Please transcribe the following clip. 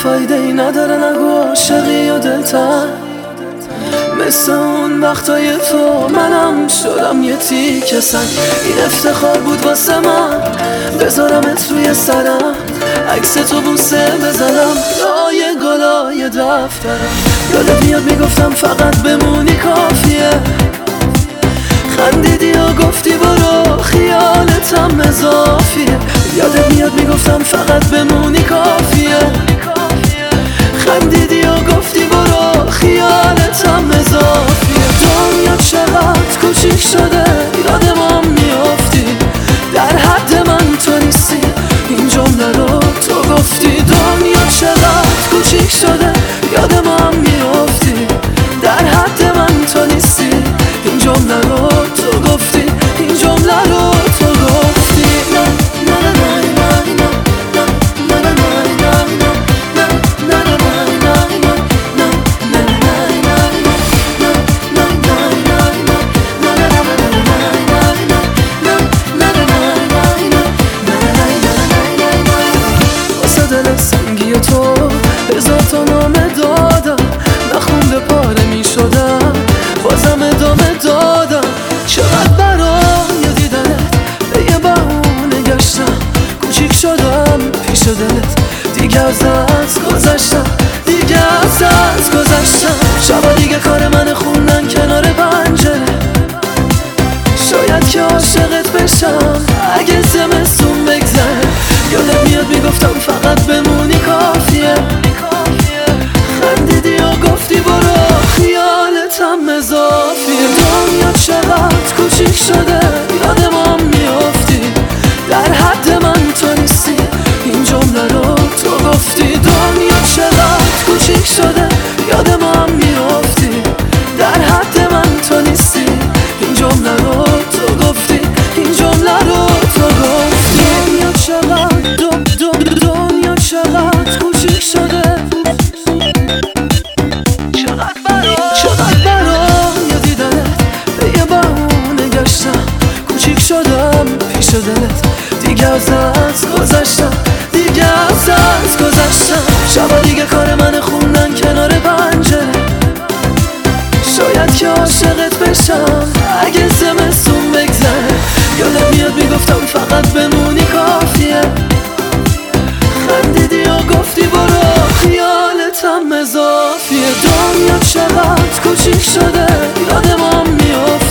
فایده ای نداره نگو عاشقی و دلتن مثل اون وقتای تو منم شدم یه تیکه سنگ. این افتخار بود واسه من بذارمت روی سرم، عکس تو بوسه بزنم لای گلای دفترم. یادت میاد میگفتم فقط بمونی کافیه، خندیدی و گفتی برو خیالتم اضافیه. یادت میاد میگفتم فقط بمونی کافیه، خندیدی و گفتی برو خیالتم اضافیه. دنیا چقدر کوچیک شده یاد ما میافتی، در حد من تو نیستی این جمله رو تو گفتی. دنیا چقدر کوچیک شده یاد ما میافتی، در حد من تو نیستی این جمله رو تو گفتی، این جمله رو تو گفتی. سنگی تو هزار تا نامه دادم، نخونده پاره می شدم بازم ادامه دادم. چقدر برای دیدنت به یه بهونه گشتم، کوچیک شدم پیش دلت دیگه از دست گذشتم، دیگه از دست گذشتم. شبا دیگه کار من خوندن کنار پنجره، شاید که عاشقت بشم اگه زمستون بگذره. یادت میاد میگفتم فقط بمونی کافیه، خندیدی و گفتی برو خیالتم اضافیه. دنیا چقدر کوچیک شده یاد ما میافتی، در حد من تو نیستی این جمله رو تو گفتی. دنیا چقدر کوچیک شده یاد ما میافتی، در حد من تو نیستی این جمله رو تو گفتی، این جمله رو تو گفتی. دنیا چقدر دنیا چقدر کوچیک شده، چقدر برای دیدنت به یه بهونه گشتم، کوچیک شدم پیش دلت دیگه از دست گذشتم، دیگه از دست گذشتم. شبا دیگه کار من خوندن کنار پنجره، شاید که عاشقت بشم اگه زمستون بگذره. یادت میاد میگفتم فقط بمونی کافیه، خندیدی و گفتی برو خیالتم اضافیه. دنیا چقدر کوچیک شده یاد ما میافتی،